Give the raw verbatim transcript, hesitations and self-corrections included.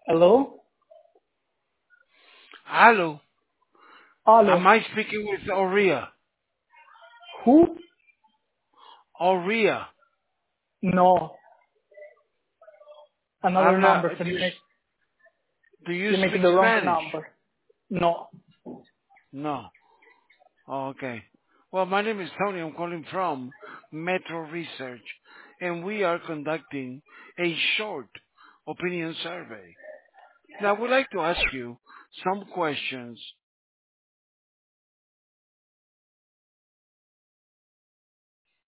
Hello? Hello. Hello. Am I speaking with Aurea? Who? Aurea. No. Another Habla, number. do Se you, me, do you se me speak the wrong Spanish? number. No. No. Oh, okay. Well, my name is Tony. I'm calling from Metro Research, and we are conducting a short opinion survey. Now, I would like to ask you some questions